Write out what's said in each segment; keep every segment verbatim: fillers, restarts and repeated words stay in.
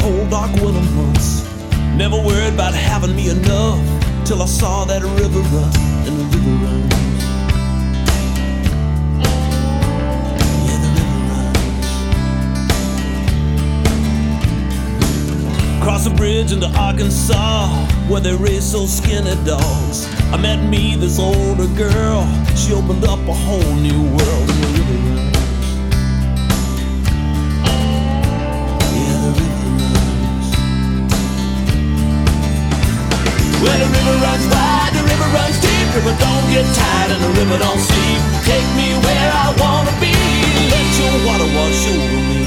cold, dark winter months. Never worried about having me enough till I saw that river run, and the river runs. Yeah, the river runs. Cross a bridge into Arkansas, where they raise those skinny dogs. I met me, this older girl. She opened up a whole new world, and the river runs. Well, the river runs wide, the river runs deep. River don't get tired and the river don't sleep. Take me where I wanna be. Let your water wash over me.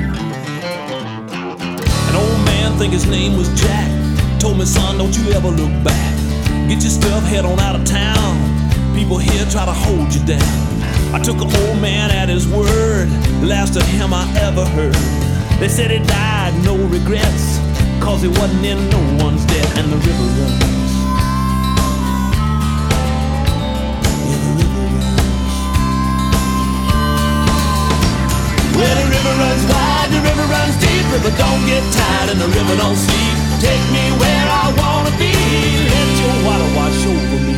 An old man, think his name was Jack, told me, son, don't you ever look back. Get your stuff, head on out of town. People here try to hold you down. I took an old man at his word, last of him I ever heard. They said he died, no regrets, cause he wasn't in no one's debt, and the river runs. Yeah, the river runs. Well, the river runs wide, the river runs deep. River don't get tired and the river don't sleep. Take me where I wanna be. Let your water wash over me.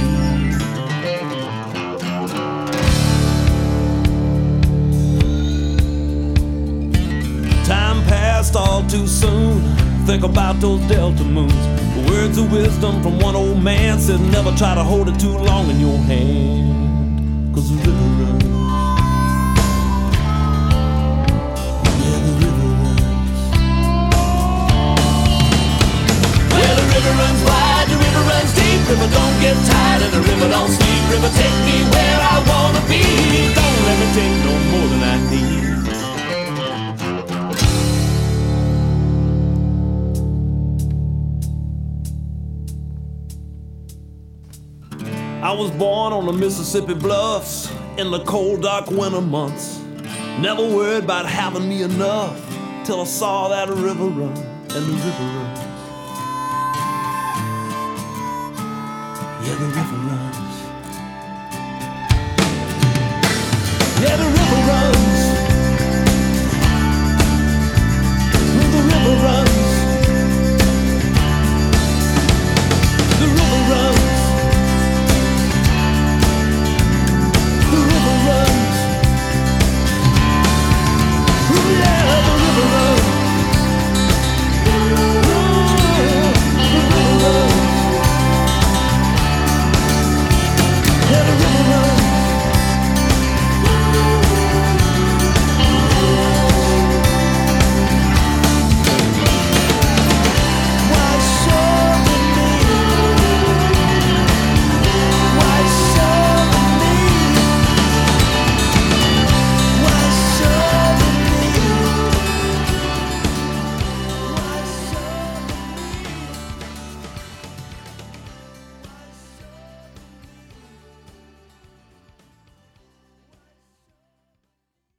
Time passed all too soon. Think about those delta moons. The words of wisdom from one old man said, never try to hold it too long in your hand, cause the river runs. Yeah, the river runs. Well, the river runs wide, the river runs deep. River don't get tired and the river don't sleep. River, take me where I wanna be. Don't let me take no more than I need. I was born on the Mississippi bluffs in the cold, dark winter months. Never worried about having me enough till I saw that river run, and the river runs. Yeah, the river runs. Yeah, the river